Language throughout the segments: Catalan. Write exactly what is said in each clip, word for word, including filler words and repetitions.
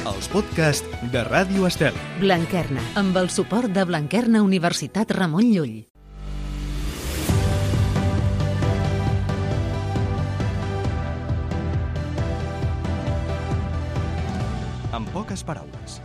els podcasts de Ràdio Estel. Blanquerna, amb el suport de Blanquerna Universitat Ramon Llull. En poques paraules.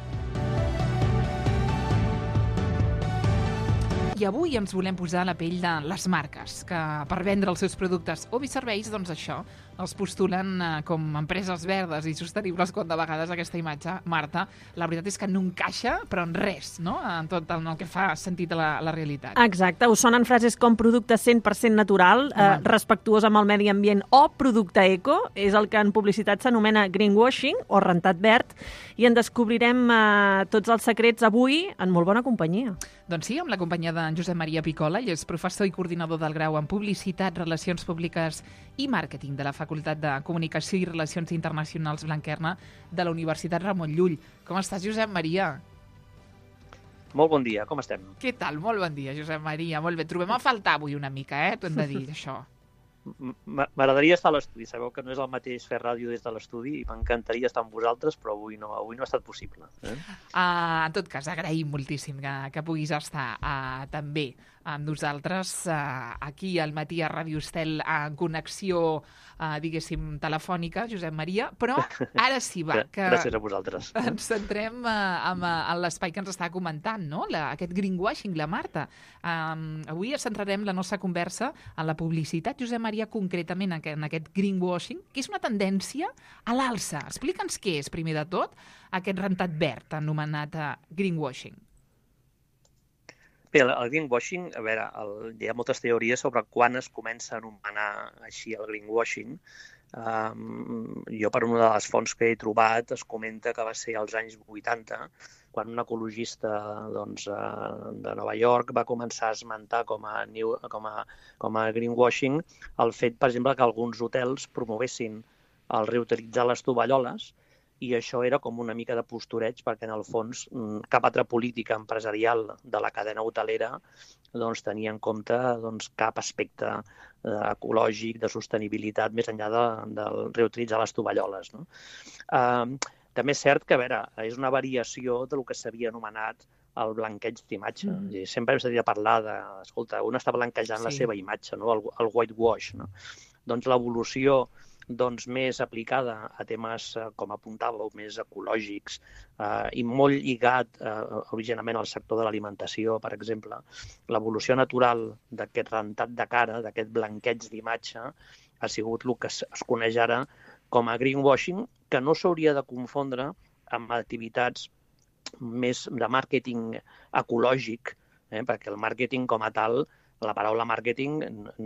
I avui ens volem posar a la pell de les marques, que per vendre els seus productes o bé serveis, doncs això, els postulen eh, com empreses verdes i sostenibles, quan de vegades aquesta imatge, Marta, la veritat és que no encaixa, però en res, no?, en tot el que fa sentit a la, a la realitat. Exacte, us sonen frases com producte cent per cent natural, eh, respectuós amb el medi ambient o producte eco, és el que en publicitat s'anomena greenwashing o rentat verd, i en descobrirem eh, tots els secrets avui en molt bona companyia. Doncs sí, amb la companyia de Josep Maria Picola, ell és professor i coordinador del grau en Publicitat, Relacions Públiques i Màrqueting de la Facultat de Comunicació i Relacions Internacionals Blanquerna de la Universitat Ramon Llull. Com estàs, Josep Maria? Molt bon dia, com estem? Què tal? Molt bon dia, Josep Maria. Molt bé. Trobem a faltar avui una mica, eh? T'ho hem de dir, això. M'agradaria estar a l'estudi. Sabeu que no és el mateix fer ràdio des de l'estudi i m'encantaria estar amb vosaltres, però avui no, avui no ha estat possible. Eh? Uh, en tot cas, agraïm moltíssim que, que puguis estar uh, també amb nosaltres uh, aquí al matí a Ràdio Estel en connexió, uh, diguéssim, telefònica, Josep Maria, però ara sí, va, que gràcies a vosaltres. Ens centrem uh, en, en l'espai que ens està comentant, no? La, aquest greenwashing, la Marta. Um, avui centrarem la nostra conversa en la publicitat, Josep Maria, concretament en aquest greenwashing, que és una tendència a l'alça. Explica'ns què és, primer de tot, aquest rentat verd anomenat uh, greenwashing. Bé, el greenwashing, a veure, el, hi ha moltes teories sobre quan es comença a anomenar així el greenwashing. Um, jo, per una de les fonts que he trobat, es comenta que va ser als anys vuitanta, quan un ecologista doncs, uh, de Nova York va començar a esmentar com a, new, com a, com a greenwashing el fet, per exemple, que alguns hotels promovessin el reutilitzar les tovalloles, i això era com una mica de postureig perquè, en el fons, cap altra política empresarial de la cadena hotelera doncs, tenia en compte doncs, cap aspecte eh, ecològic, de sostenibilitat, més enllà de, del reutilitzar les tovalloles. No? Eh, també és cert que, a veure, és una variació del que s'havia anomenat el blanqueig d'imatge. Mm. Sempre hem sentit a parlar de, escolta, un està blanquejant sí. la seva imatge, no? el, el whitewash. No? Doncs l'evolució doncs, més aplicada a temes, eh, com apuntàveu, més ecològics eh, i molt lligat eh, originalment al sector de l'alimentació, per exemple. L'evolució natural d'aquest rentat de cara, d'aquest blanqueig d'imatge, ha sigut el que es, es coneix ara com a greenwashing, que no s'hauria de confondre amb activitats més de màrqueting ecològic, eh, perquè el màrqueting com a tal, la paraula màrqueting,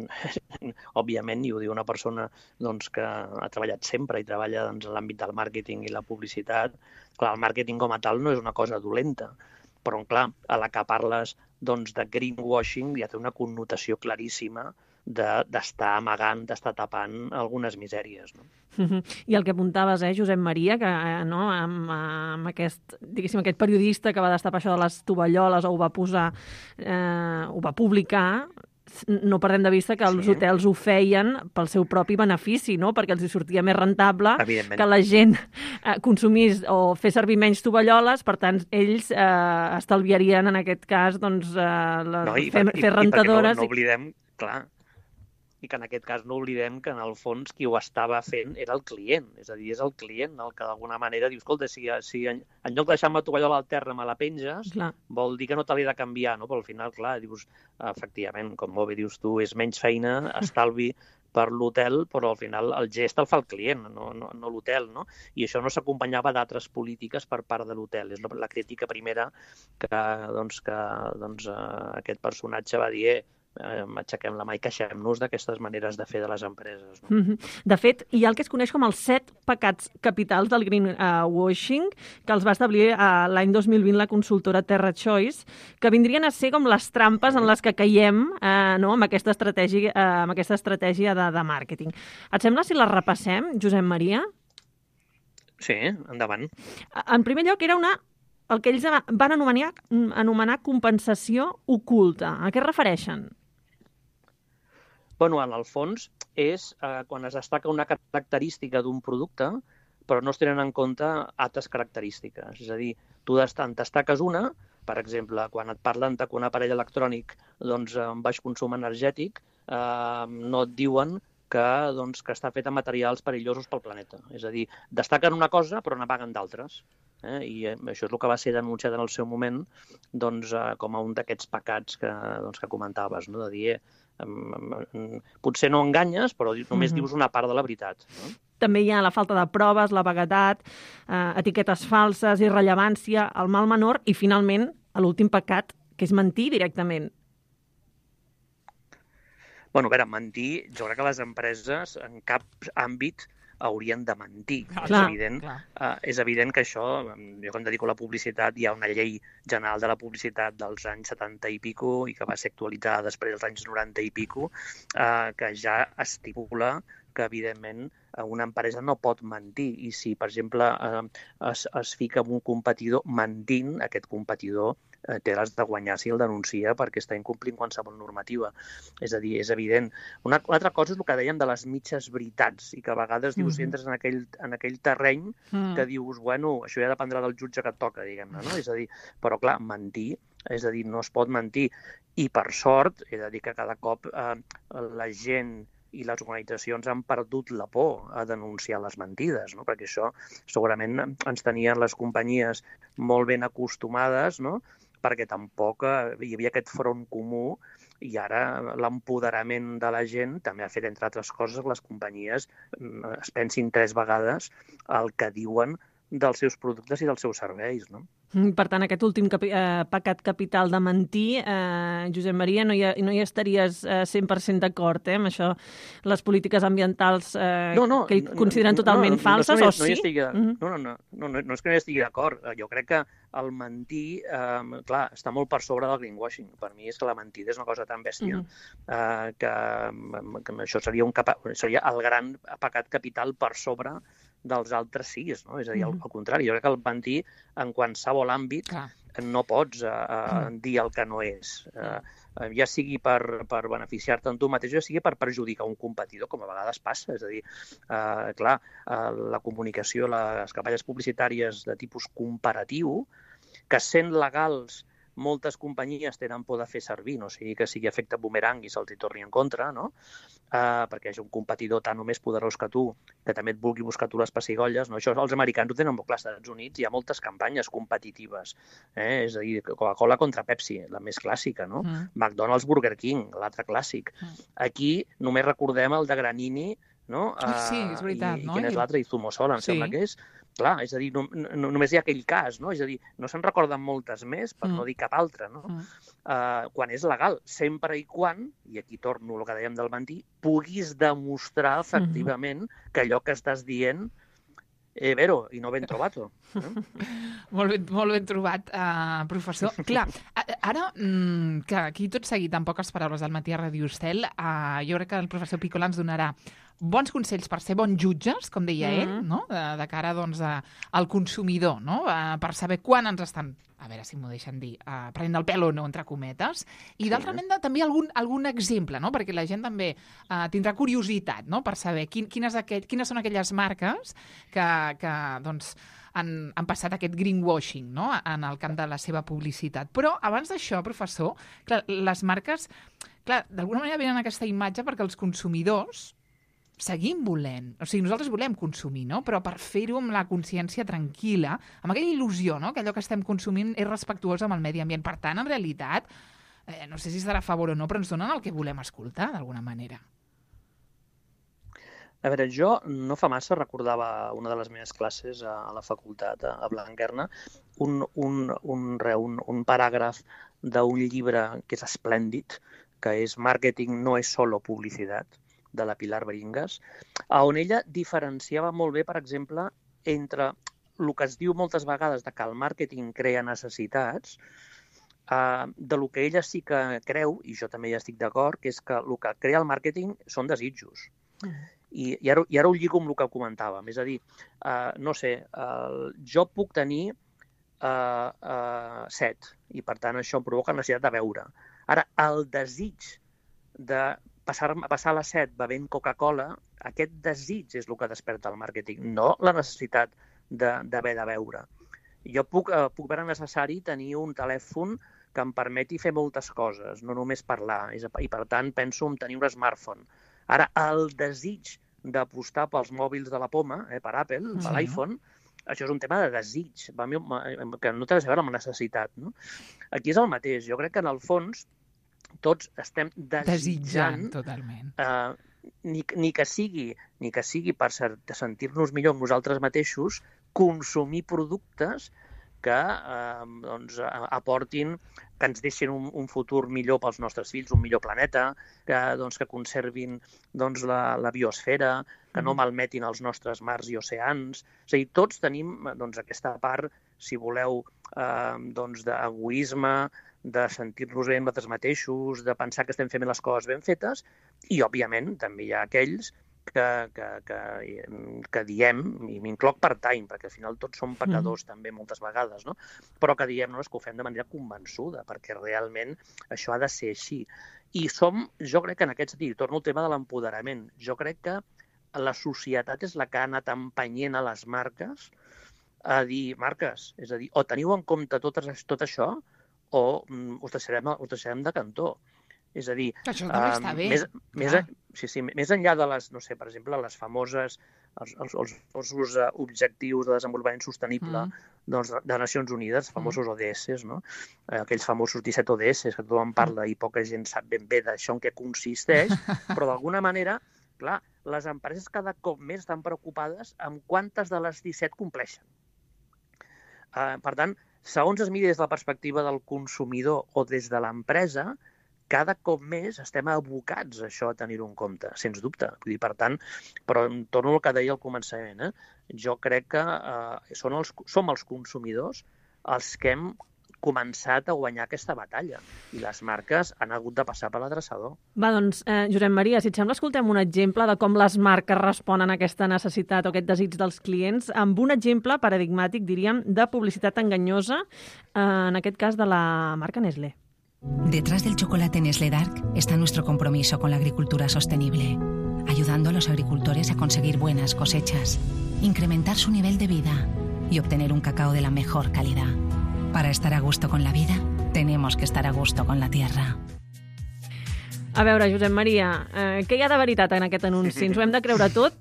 òbviament, i ho diu una persona doncs, que ha treballat sempre i treballa doncs, en l'àmbit del màrqueting i la publicitat. Clar, el màrqueting com a tal no és una cosa dolenta, però, clar, a la que parles doncs, de greenwashing ja té una connotació claríssima d'estar de, amagant, d'estar tapant algunes misèries. No? I el que apuntaves, eh, Josep Maria, que no, amb, amb aquest, diguéssim, aquest periodista que va destapar això de les tovalloles o ho va posar, eh, ho va publicar, no perdem de vista que els sí. hotels ho feien pel seu propi benefici, no? Perquè els hi sortia més rentable que la gent eh, consumís o fes servir menys tovalloles, per tant, ells eh, estalviarien, en aquest cas, doncs, eh, les, no, i, fer, i, fer rentadores. I perquè no, no oblidem, clar, i que en aquest cas no oblidem que en el fons qui ho estava fent era el client, és a dir, és el client el que d'alguna manera diu, escolta, si, si en, en lloc de deixar-me la tovallola al terra me la penges, clar. Vol dir que no te l'he de canviar, no? Però al final, clar, dius, efectivament, com molt bé dius tu, és menys feina, estalvi per l'hotel, però al final el gest el fa el client, no, no, no l'hotel, no? I això no s'acompanyava d'altres polítiques per part de l'hotel. És la, la crítica primera que, doncs, que doncs, aquest personatge va dir, eh, Eh, aixequem la mà i queixem-nos d'aquestes maneres de fer de les empreses. No? Mm-hmm. De fet, hi ha el que es coneix com els set pecats capitals del greenwashing, que els va establir eh, l'any dos mil vint la consultora Terra Choice, que vindrien a ser com les trampes en les que caiem eh, no, amb aquesta estratègia, eh, amb aquesta estratègia de, de màrqueting. Et sembla si les repassem, Josep Maria? Sí, endavant. En primer lloc, era una el que ells van anomenar, anomenar compensació oculta. A què es refereixen? Bueno, en el fons és eh, quan es destaca una característica d'un producte però no es tenen en compte altres característiques. És a dir, tu en destaques una, per exemple, quan et parlen que un aparell electrònic doncs, amb baix consum energètic, eh, no et diuen que, doncs, que està fet amb materials perillosos pel planeta. És a dir, destaquen una cosa però n'apaguen d'altres. Eh? I això és el que va ser denunciat en el seu moment doncs, eh, com a un d'aquests pecats que, doncs, que comentaves, no? De dir, eh, potser no enganyes, però només mm-hmm. dius una part de la veritat. No? També hi ha la falta de proves, la vaguetat, eh, etiquetes falses, irrellevància, el mal menor i, finalment, l'últim pecat, que és mentir directament. Bueno, a veure, mentir, jo crec que les empreses en cap àmbit haurien de mentir. Clar, és, evident, clar. uh, és evident que això, jo que em dedico a la publicitat, hi ha una llei general de la publicitat dels anys setanta i pico i que va ser actualitzada després dels anys noranta i pico, uh, que ja estipula que, evidentment, una empresa no pot mentir i si, per exemple, eh, es, es fica amb un competidor mentint, aquest competidor eh, té les de guanyar si el denuncia perquè està incomplint qualsevol normativa. És a dir, és evident. Una, una altra cosa és el que dèiem de les mitges veritats i que a vegades dius, si entres en aquell, en aquell terreny Mm. que dius, bueno, això ja dependrà del jutge que et toca, diguem-ne, no? És a dir, però clar, mentir, és a dir, no es pot mentir. I per sort, he de dir que cada cop eh, la gent i les organitzacions han perdut la por a denunciar les mentides, no? Perquè això segurament ens tenien les companyies molt ben acostumades, no? Perquè tampoc hi havia aquest front comú i ara l'empoderament de la gent també ha fet, entre altres coses, que les companyies es pensin tres vegades el que diuen dels seus productes i dels seus serveis, no? Per tant, aquest últim capi eh, pecat capital de mentir, eh, Josep Maria, no hi, ha, no hi estaries eh, cent per cent d'acord, eh, amb això, les polítiques ambientals eh, no, no, que hi consideren totalment no, no, falses, no, no, o sí? No, estigui, uh -huh. no, no, no, no, no, no és que no hi estigui d'acord. Jo crec que el mentir, eh, clar, està molt per sobre del greenwashing. Per mi és que la mentida és una cosa tan bèstia uh -huh. eh, que, que això seria, un capa seria el gran pecat capital per sobre dels altres sis, no? És a dir, al, al contrari, jo crec que el mentir en qualsevol àmbit Clar. no pots uh, uh, dir el que no és. Uh, uh, ja sigui per, per beneficiar-te en tu mateix, ja sigui per perjudicar un competidor, com a vegades passa. És a dir, uh, clar, uh, la comunicació, les campanyes publicitàries de tipus comparatiu, que sent legals moltes companyies tenen por de fer servir, no sigui que sigui efecte boomerang i se'ls hi torni en contra, no? Uh, perquè és un competidor tan o més poderós que tu, que també et vulgui buscar tu les pessigolles, no? Això els americans ho tenen molt clar. Als Estats Units hi ha moltes campanyes competitives, eh? És a dir, Coca-Cola contra Pepsi, la més clàssica, no? Mm. McDonald's, Burger King, l'altre clàssic. Mm. Aquí només recordem el de Granini, no? Uh, sí, és veritat, I, i no? quin és l'altre? Izumosola, em sí. sembla que és. Clar, és a dir, no, no, només hi ha aquell cas, no? És a dir, no se'n recorden moltes més, per mm. no dir cap altra, no? Mm. Uh, quan és legal, sempre i quan, i aquí torno al que dèiem del mentir, puguis demostrar efectivament mm. que allò que estàs dient eh, vero, i no ben trobat-ho. Eh? molt, ben, molt ben trobat, uh, professor. Clar, ara, mm, que aquí tot seguit, amb poques paraules del matí a Ràdio Estel, uh, jo crec que el professor Picola ens donarà bons consells per ser bons jutges, com deia mm-hmm. ell, no? de, de cara doncs, a, al consumidor, no? uh, per saber quan ens estan, a veure si m'ho deixen dir, uh, prenent el pèl o no, entre cometes, i d'altra sí. banda també algun, algun exemple, no? Perquè la gent també uh, tindrà curiositat, no? Per saber quin, quines, aquell, quines són aquelles marques que, que doncs, han, han passat aquest greenwashing, no? En el camp de la seva publicitat. Però abans d'això, professor, clar, les marques, clar, d'alguna manera venen aquesta imatge perquè els consumidors seguim volent, o sigui, nosaltres volem consumir, no? Però per fer-ho amb la consciència tranquil·la, amb aquella il·lusió, no? Que allò que estem consumint és respectuós amb el medi ambient. Per tant, en realitat, eh, no sé si estarà a favor o no, però ens donen el que volem escoltar, d'alguna manera. A veure, jo no fa massa recordava una de les meves classes a, a la facultat, a, a Blanquerna, un, un, un, un, un paràgraf d'un llibre que és esplèndid, que és Marketing no és solo publicitat, de la Pilar Beringas, on ella diferenciava molt bé, per exemple, entre el que es diu moltes vegades de que el màrqueting crea necessitats, eh, de lo que ella sí que creu, i jo també hi estic d'acord, que és que el que crea el màrqueting són desitjos. Mm. I, i, ara, I ara ho lligo amb el que comentàvem. És a dir, eh, no sé, eh, jo puc tenir eh, eh, set, i per tant això em provoca necessitat de beure. Ara, el desig de passar, passar la set bevent Coca-Cola, aquest desig és el que desperta el màrqueting, no la necessitat d'haver de veure. Jo puc, eh, puc veure necessari tenir un telèfon que em permeti fer moltes coses, no només parlar, i per tant penso en tenir un smartphone. Ara, el desig d'apostar pels mòbils de la poma, eh, per Apple, per Sí. l'iPhone, això és un tema de desig, que no té res a veure amb necessitat. No? Aquí és el mateix. Jo crec que, en el fons, tots estem desitjant, Desitjant, totalment. Eh, ni, ni, que sigui, ni que sigui per sentir-nos millor amb nosaltres mateixos, consumir productes que eh, doncs, aportin, que ens deixin un, un futur millor pels nostres fills, un millor planeta, que, doncs, que conservin doncs, la, la biosfera, que no malmetin els nostres mars i oceans. És a dir, tots tenim doncs, aquesta part, si voleu, eh, doncs, d'egoisme, de sentir-nos bé amb nosaltres mateixos, de pensar que estem fent les coses ben fetes, i, òbviament, també hi ha aquells que, que, que, que diem, i m'incloc per time, perquè al final tots som pecadors mm. també moltes vegades, no? Però que diem no, és que ho fem de manera convençuda, perquè realment això ha de ser així. I som, jo crec que en aquest sentit, torno al tema de l'empoderament, jo crec que la societat és la que ha anat empenyent a les marques a dir, marques, és a dir, o teniu en compte tot, tot això o um, us, deixarem, us deixarem de cantó. És a dir, això també um, està bé. Més, més, sí, sí, més enllà de les, no sé, per exemple, les famoses, els, els, els famosos objectius de desenvolupament sostenible mm. doncs, de Nacions Unides, famosos mm. O D S, no? Aquells famosos disset O D S que tothom parla i poca gent sap ben bé d'això en què consisteix, però d'alguna manera, clar, les empreses cada cop més estan preocupades amb quantes de les disset compleixen. Uh, per tant, segons es miri des de la perspectiva del consumidor o des de l'empresa, cada cop més estem abocats a això, a tenir-ho en compte, sens dubte. Vull dir, per tant, però torno al que deia al començament, eh? Jo crec que eh, són els, som els consumidors els que hem començat a guanyar aquesta batalla i les marques han hagut de passar per l'adreçador. Va, doncs, eh, Josep Maria, si et sembla, escoltem un exemple de com les marques responen a aquesta necessitat o aquest desig dels clients amb un exemple paradigmàtic, diríem, de publicitat enganyosa, eh, en aquest cas de la marca Nestlé. Detrás del chocolate Nestlé Dark está nuestro compromiso con la agricultura sostenible, ayudando a los agricultores a conseguir buenas cosechas, incrementar su nivel de vida y obtener un cacao de la mejor calidad. Para estar a gusto con la vida, tenemos que estar a gusto con la tierra. A veure, Josep Maria, eh, què hi ha de veritat en aquest anunci? Ens ho hem de creure tot?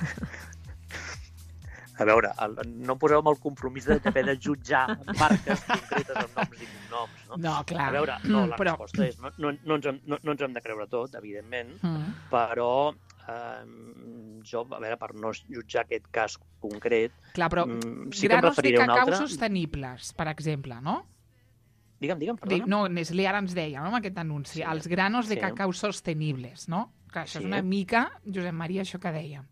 A veure, el, no poseu amb el compromís d'haver de jutjar marques concretes amb noms i cognoms, no? No, clar. A veure, no, la però... resposta és no, no, no, ens hem, no, no ens hem de creure tot, evidentment, mm. però eh, jo, a veure, per no jutjar aquest cas concret... Clar, però sí granos de cacau altre... sostenibles, per exemple, no? Digue'm, digue'm, perdona. No, Nestlé ara ens deia, no?, amb aquest anunci, sí. els granos de sí. cacau sostenibles, no? Clar, això sí. és una mica, Josep Maria, això que dèiem.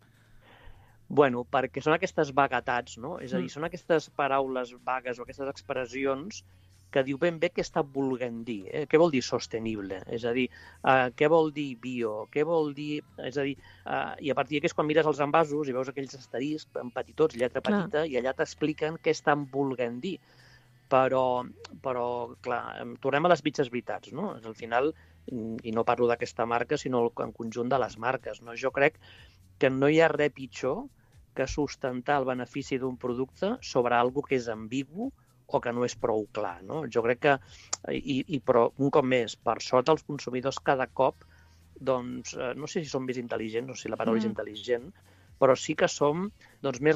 Bueno, perquè són aquestes vaguetats, no? És a dir, són aquestes paraules vagues o aquestes expressions que diu ben bé què està volent dir. Eh? Què vol dir sostenible? És a dir, uh, què vol dir bio? Què vol dir... És a dir, uh, i a partir d'aquí és quan mires els envasos i veus aquells asteriscs en petitots, lletra petita, clar. I allà t'expliquen què estan volent dir. Però, però clar, tornem a les mitges veritats, no? Al final, i no parlo d'aquesta marca, sinó en conjunt de les marques, no? Jo crec que no hi ha res pitjor que sustentar el benefici d'un producte sobre algo que és ambigu o que no és prou clar, no? Jo crec que, i, i però un cop més, per sort els consumidors cada cop, doncs, no sé si som més intel·ligents, no sé si la paraula mm. és intel·ligent, però sí que som doncs, més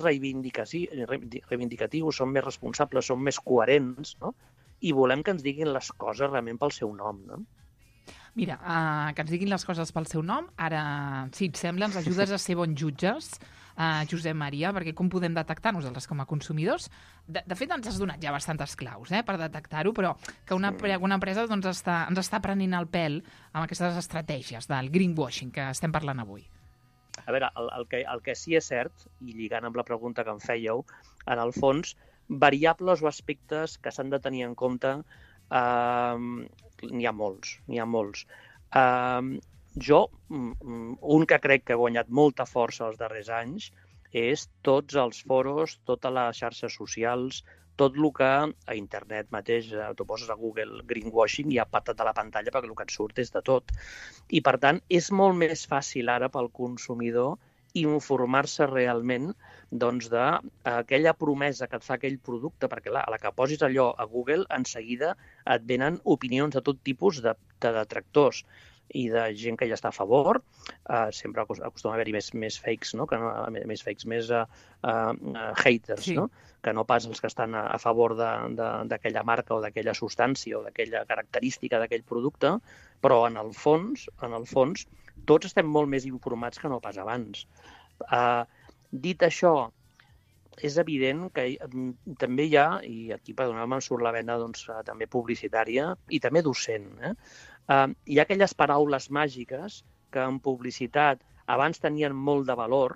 reivindicatius, som més responsables, som més coherents, no? I volem que ens diguin les coses realment pel seu nom, no? Mira, uh, que ens diguin les coses pel seu nom. Ara, si et sembla, ens ajudes a ser bons jutges, uh, Josep Maria, perquè com podem detectar nosaltres com a consumidors? De, de fet, ens has donat ja bastantes claus eh, per detectar-ho, però que una, una empresa doncs, està, ens està prenent el pèl amb aquestes estratègies del greenwashing que estem parlant avui. A veure, el, el, que, el que sí és cert, i lligant amb la pregunta que em fèieu, en el fons, variables o aspectes que s'han de tenir en compte, eh, n'hi ha molts, n'hi ha molts. Eh, jo, un que crec que ha guanyat molta força els darrers anys és tots els foros, totes les xarxes socials, tot el que a internet mateix, tu poses a Google greenwashing i ha patat a la pantalla perquè el que et surt és de tot. I, per tant, és molt més fàcil ara pel consumidor informar-se realment doncs, d'aquella promesa que et fa aquell producte, perquè clar, a la que posis allò a Google, en seguida et venen opinions de tot tipus de, de detractors i de gent que ja està a favor. Uh, sempre acostuma a haver-hi més, més fakes, no? Que no, més fakes, més uh, uh, haters, sí. No? Que no pas els que estan a, a favor d'aquella marca o d'aquella substància o d'aquella característica d'aquell producte, però en el fons, en el fons, tots estem molt més informats que no pas abans. Uh, dit això, és evident que um, també hi ha, i aquí perdoneu-me, em surt la vena doncs, uh, també publicitària i també docent, eh? Uh, hi ha aquelles paraules màgiques que en publicitat abans tenien molt de valor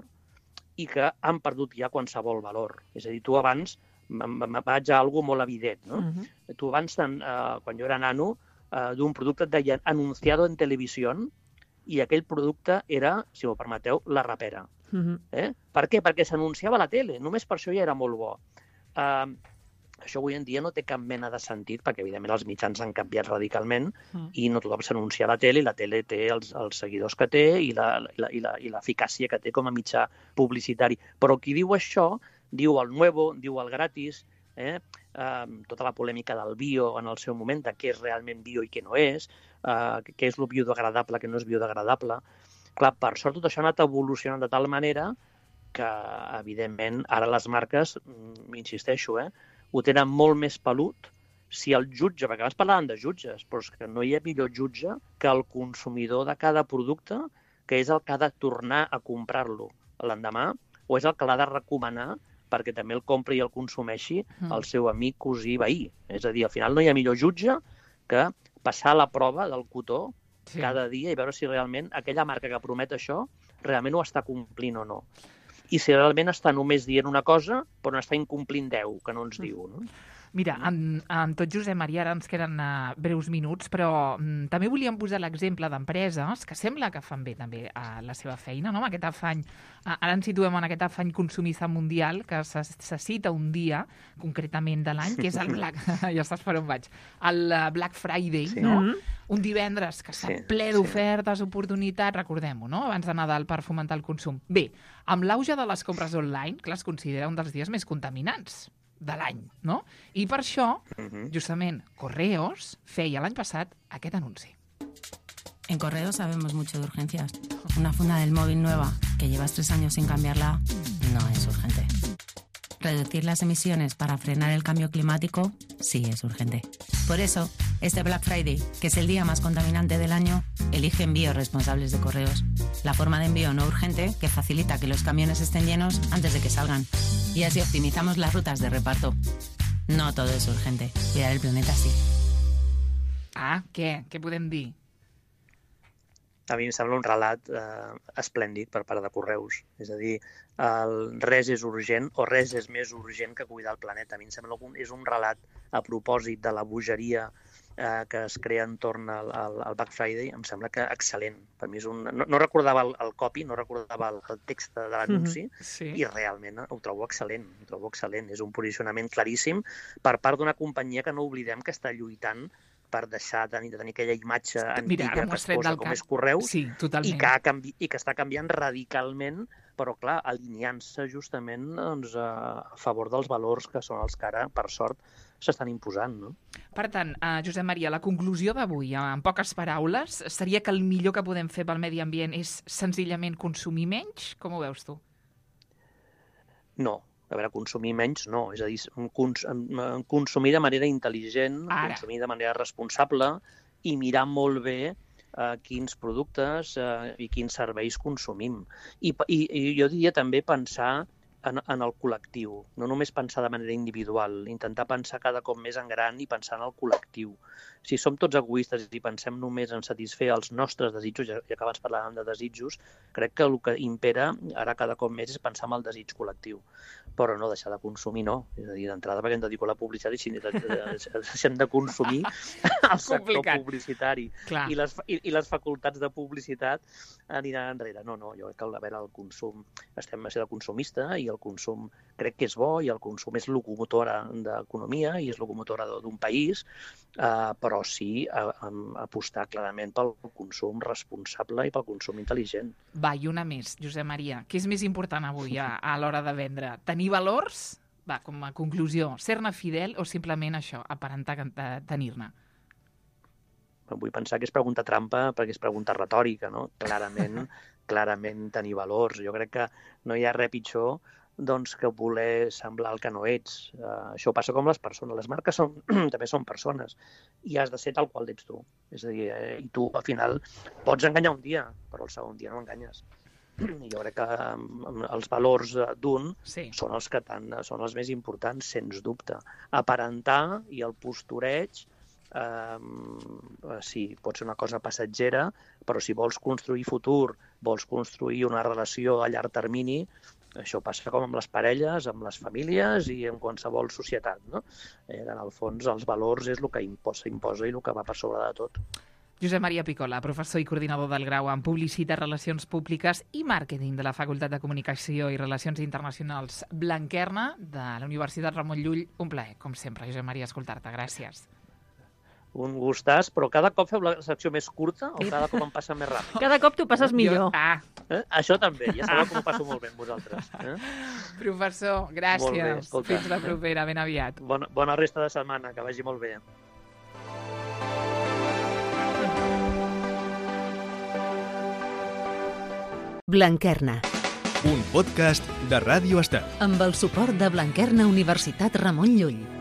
i que han perdut ja qualsevol valor. És a dir, tu abans, me vaig a algo molt evident, no? Uh-huh. Tu abans, ten, uh, quan jo era nano, uh, d'un producte et deien anunciado en televisió i aquell producte era, si m'ho permeteu, la rapera. Uh-huh. Eh? Per què? Perquè s'anunciava a la tele. Només per això ja era molt bo. Uh, això avui en dia no té cap mena de sentit, perquè evidentment els mitjans han canviat radicalment uh-huh. i no tothom s'anuncia a la tele, i la tele té els, els seguidors que té i l'eficàcia que té com a mitjà publicitari. Però qui diu això, diu el nuevo, diu el gratis, eh? Uh, tota la polèmica del bio en el seu moment, de què és realment bio i què no és, uh, què és el biodegradable, què no és biodegradable. Clar, per sort tot això ha anat evolucionant de tal manera que, evidentment, ara les marques, insisteixo, eh, ho tenen molt més pelut si el jutge, perquè abans parlàvem de jutges, però és que no hi ha millor jutge que el consumidor de cada producte, que és el que ha de tornar a comprar-lo l'endemà, o és el que l'ha de recomanar perquè també el compri i el consumeixi el seu amic, cosí, veí. És a dir, al final no hi ha millor jutge que passar la prova del cotó sí. cada dia i veure si realment aquella marca que promet això realment ho està complint o no. I si realment està només dient una cosa, però n'està incomplint deu, que no ens diu, no? Mira, amb, amb tot Josep Maria, ara ens queden uh, breus minuts, però um, també volíem posar l'exemple d'empreses que sembla que fan bé també uh, la seva feina, no? Amb aquest afany, uh, ara ens situem en aquest afany consumista mundial que se, se cita un dia, concretament de l'any, que és el Black, ja saps per on vaig, el uh, Black Friday, sí. No? Mm-hmm. Un divendres que està sí, ple d'ofertes, sí. Oportunitats, recordem-ho, no? Abans de Nadal per fomentar el consum. Bé, amb l'auge de les compres online, clar, es considera un dels dies més contaminants de l'any, no? I per això, justament, Correos feia l'any passat aquest anunci. En Correos sabemos mucho de urgencias. Una funda del móvil nueva que llevas tres años sin cambiarla no es urgente. Reducir las emisiones para frenar el cambio climático sí es urgente. Por eso, este Black Friday, que es el día más contaminante del año, elige envíos responsables de Correos. La forma de envío no urgente que facilita que los camiones estén llenos antes de que salgan. Y así optimizamos las rutas de reparto. No todo es urgente. Cuidar el planeta sí. Ah, què? Què podem dir? A mi em sembla un relat eh, esplèndid per part de Correus. És a dir, el res és urgent o res és més urgent que cuidar el planeta. A mi em sembla que és un relat a propòsit de la bogeria eh, que es crea entorn al, al, al Black Friday. Em sembla que excel·lent. Per mi és un... No, no recordava el, el copy, no recordava el, el text de l'anunci mm-hmm. sí. I realment ho trobo excel·lent. Ho trobo excel·lent. És un posicionament claríssim per part d'una companyia que no oblidem que està lluitant per deixar de tenir, de tenir aquella imatge antiga Mira, que es posa com és Correus sí, i, que ha canvi... i que està canviant radicalment, però clar, alineant-se justament doncs, a favor dels valors que són els que ara, per sort, s'estan imposant. No? Per tant, uh, Josep Maria, la conclusió d'avui, en poques paraules, seria que el millor que podem fer pel medi ambient és senzillament consumir menys? Com ho veus tu? No. A veure, consumir menys no, és a dir, cons consumir de manera intel·ligent, Ara. consumir de manera responsable i mirar molt bé eh, quins productes eh, i quins serveis consumim. I, i, i jo diria també pensar en, en el col·lectiu, no només pensar de manera individual, intentar pensar cada cop més en gran i pensar en el col·lectiu. Si som tots egoistes i pensem només en satisfer els nostres desitjos, ja, ja que abans parlàvem de desitjos, crec que el que impera ara cada cop més és pensar en el desig col·lectiu. però no deixar de consumir, no. És a dir, d'entrada, perquè em dedico a la publicitat i si deixem de consumir el sector Complicat. publicitari Clar. i les, i, i les facultats de publicitat aniran enrere. No, no, jo crec que a veure, el consum, estem a ser de consumista i el consum crec que és bo i el consum és locomotora d'economia i és locomotora d'un país, eh, però sí a, a, apostar clarament pel consum responsable i pel consum intel·ligent. Va, i una més, Josep Maria. Què és més important avui a, a l'hora de vendre? Tenir valors? Va, com a conclusió, ser-ne fidel o simplement això, aparentar tenir-ne? Vull pensar que és pregunta trampa perquè és pregunta retòrica, no? Clarament, clarament tenir valors. Jo crec que no hi ha res pitjor doncs, que voler semblar el que no ets. Uh, això passa com les persones. Les marques són, també són persones i has de ser tal qual ets tu. És a dir, eh, i tu al final pots enganyar un dia, però el segon dia no enganyes. Jo crec que um, els valors d'un Sí. són els que tant, són els més importants, sens dubte. Aparentar i el postureig eh, sí, pot ser una cosa passatgera, però si vols construir futur, vols construir una relació a llarg termini, això passa com amb les parelles, amb les famílies i en qualsevol societat, no? Eh, en el fons, els valors és el que imposa, imposa i el que va per sobre de tot. Josep Maria Picola, professor i coordinador del grau en Publicitat, Relacions Públiques i Màrqueting de la Facultat de Comunicació i Relacions Internacionals Blanquerna de la Universitat Ramon Llull. Un plaer, com sempre, Josep Maria, escoltar-te. Gràcies. Un gustàs, però cada cop feu la secció més curta o cada cop em passa més ràpid? Cada cop t'ho passes millor. Jo, ah, Eh? Això també, ja sabeu com ho passo molt bé amb vosaltres. Eh? professor, gràcies. Molt bé, escolta. Fins la propera, ben aviat. Bona, bona resta de setmana, que vagi molt bé. Blanquerna, Un podcast de Ràdio Estel. amb el suport de Blanquerna Universitat Ramon Llull.